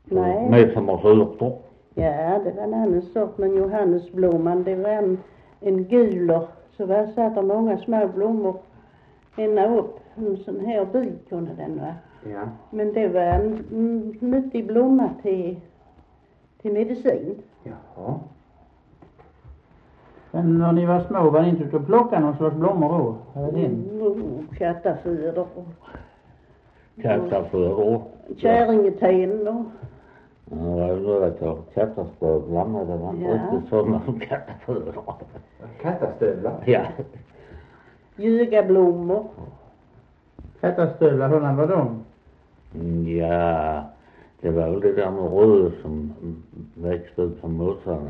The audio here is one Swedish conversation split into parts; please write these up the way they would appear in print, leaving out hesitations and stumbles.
Nej. Med som har surtor. Ja, det var en annan sort, men Johannesblomman, det var en guler. Så var satt det många små blommor ända upp. En sån här bit kunde den vara. Ja. Men det var en nyttig blomma till medicin. Jaha. Men när ni var små var ni inte ute och plockade någon slags blommor då? Kattaföder och Kattaföder. käringeten och Ja, det var ju några kattastövlar, men det var inte riktigt sådana som kattaföder. Kattastövlar? Ja. ljugablommor. Kattastövlar, hurdan var de? Ja, det var väl det där med röd som växte ut på mossarna.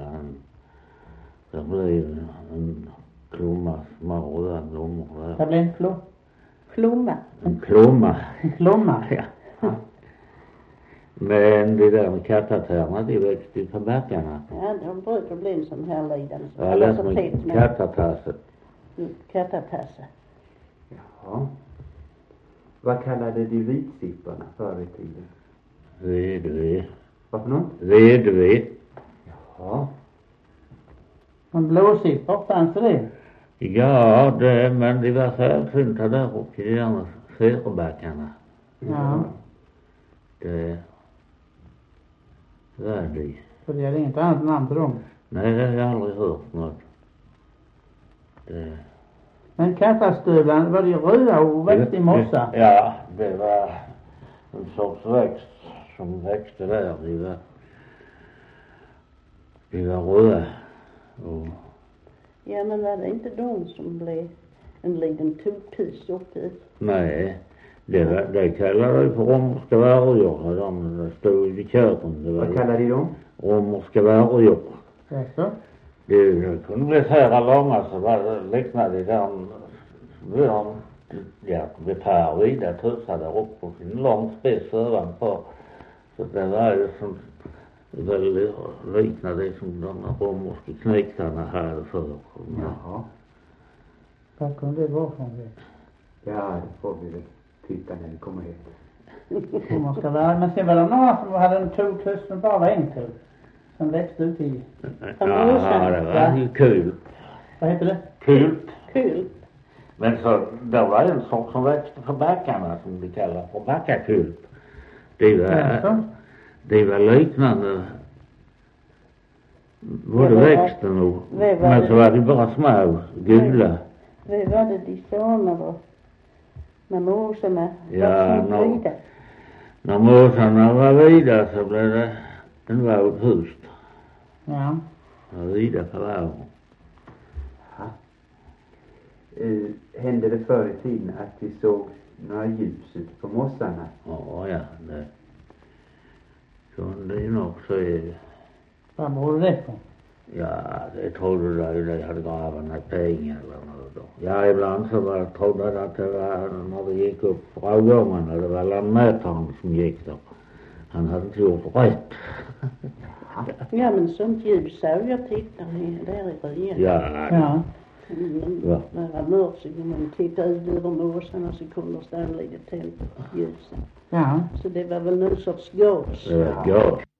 Det blev en klomma små röda blommor där. Det blev en Klomma. En klomma. En klomma? Ja. Men det där med kattatärna, det växte ju på backarna. Ja, de brukar bli en sån här lidande. Jag läste med kattatasse. Kattatasse. Jaha. Vad kallade de vitsipporna förr i tiden? Vedve. Vad för något? Vedve. Ja. En blåsippor, fanns det? Ja, men det var sällsynta där uppe i de där fyrbackarna. Ja. Det var det. Så det är inget annat namn på dem? Nej, det har jag aldrig hört något. Men kattastövlarna, var de röda och växte i mossa? Ja, det var en sorts växt som växte där. De var röda. Och Ja, men var det inte de som blev en liten tokpis uppe i? nej, det kallade de för romerska vargjor. De stod i kören. Vad kallade de dem? Romerska vargjor. Jaså? Det kunde bli så här långa, så var det liknade vi tar vidare tussar där uppe och en lång spets ovanför. Så det var ju som väldigt liknade det som de romerska knycklarna hade förr. Jaha. Vad kunde det vara från det? Ja, det får vi väl titta när vi kommer hit. Om man ska vara, men sen var det några som hade en toktuss som bara var enkel. Som växte ut i... Ja, det var ju kul. Vad heter det? Kul. Men så, det var en sak som växte på backarna som vi kallar för backakult. Det var liknande både växten och, men så var det bara små, gula. Det var det de såna var när måsarna var vida. När måsarna var vida så blev det en våghust. Ja. Var vida på vågen. Hände det förr i tiden att vi såg några ljus ute på mossarna? Ja, det kunde ju nog se. Vad berodde det på? Ja, det trodde jag ju det hade gravarna pengar eller något då. Ja, ibland så trodde jag att det var när vi gick upp rågångarna, det var landmätaren som gick där. Han hade inte gjort rätt. Ja, men sånt ljus såg jag tittade där i ryen. Ja. När det var mörkt så kunde man titta ut över måsarna så kunde det stå en litet tält ljus. Ja. Så det var väl någon sorts gas. Gas.